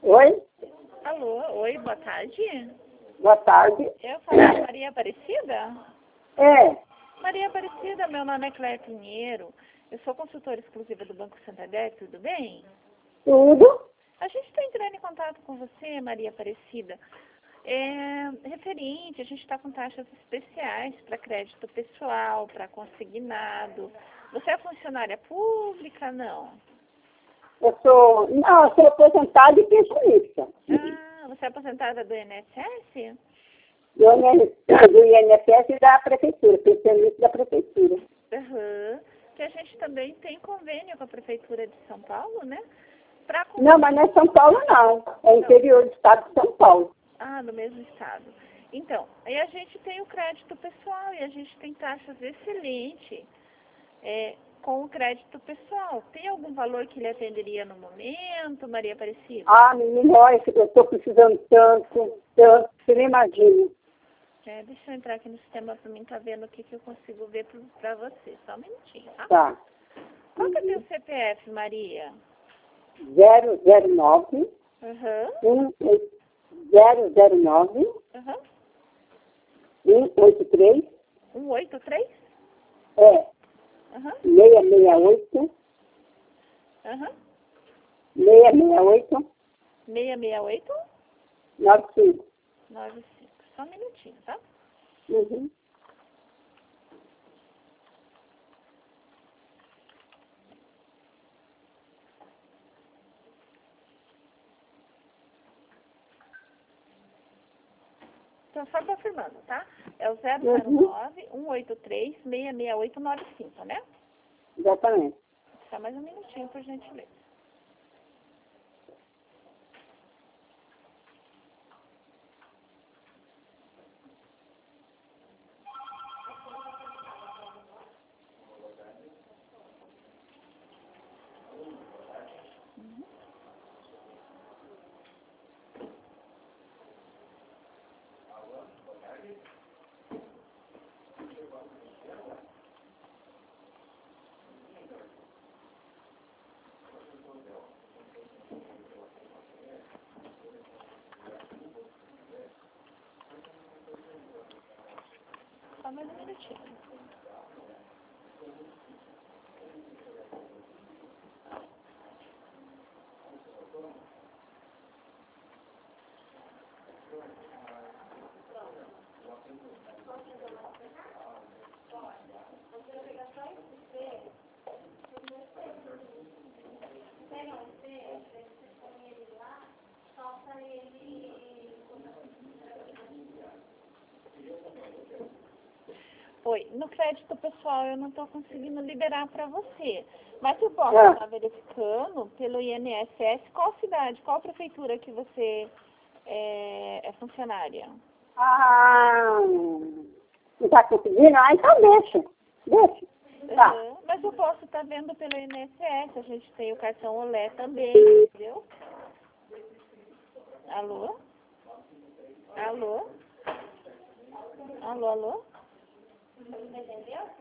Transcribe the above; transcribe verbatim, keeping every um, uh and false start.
Oi? Alô, oi, boa tarde. Boa tarde. Eu falo com Maria Aparecida? É, Maria Aparecida, meu nome é Cléia Pinheiro. Eu sou consultora exclusiva do Banco Santander, tudo bem? tudo? A gente está entrando em contato com você, Maria Aparecida. É, referente, a gente está com taxas especiais para crédito pessoal, para consignado. Você é funcionária pública? Não. Eu sou, não, eu sou aposentada e pensionista. Ah, você é aposentada do I N S S? Do I N S S e da prefeitura, pensionista da prefeitura. Aham. Que a gente também tem convênio com a Prefeitura de São Paulo, né? Pra... Não, mas não é São Paulo, não. É interior do estado de São Paulo. Ah, no mesmo estado. Então, aí a gente tem o crédito pessoal e a gente tem taxas excelentes é, com o crédito pessoal. Tem algum valor que lhe atenderia no momento, Maria Aparecida? Ah, menino, olha, eu estou precisando tanto, tanto, você nem imagina. É, deixa eu entrar aqui no sistema para mim estar vendo o que, que eu consigo ver para você. Só um minutinho, tá? Tá. Qual que é o teu C P F, Maria? zero zero nove, Aham, um, zero zero nove, aham. um oito três, um oito três? é, Aham, seiscentos e sessenta e oito, aham. seiscentos e sessenta e oito, seiscentos e sessenta e oito? noventa e cinco. noventa e cinco. Só um minutinho, tá? Uhum. Então, só confirmando, tá? É o zero zero nove, um oito três, seis seis oito nove cinco, né? Exatamente. Só mais um minutinho, por gentileza. Só mais um minutinho. Oi, no crédito pessoal eu não estou conseguindo liberar para você. Mas eu posso Ah. estar verificando pelo I N S S qual cidade, qual prefeitura que você é, é funcionária. Ah, não está conseguindo? Ah, então deixa. Deixa. Tá. Uhum. Mas eu posso estar vendo pelo I N S S, a gente tem o cartão Olé também, entendeu? Alô? Alô? Alô, alô? Entendeu?